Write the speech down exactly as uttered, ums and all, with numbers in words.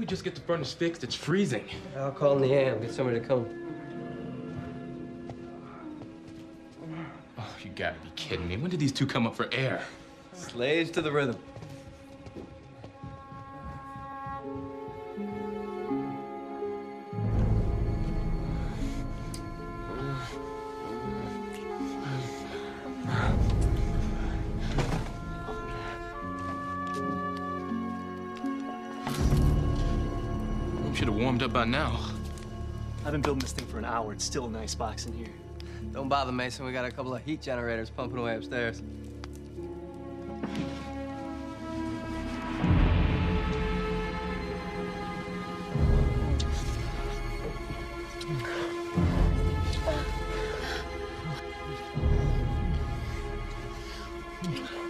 we just get the furnace fixed? It's freezing. I'll call Neam, get somebody to come. Oh, you gotta be kidding me. When did these two come up for air? Slaves to the rhythm. Should have warmed up by now. I've been building this thing for an hour. It's still a nice box in here. Don't bother, Mason. We got a couple of heat generators pumping away upstairs. Mm.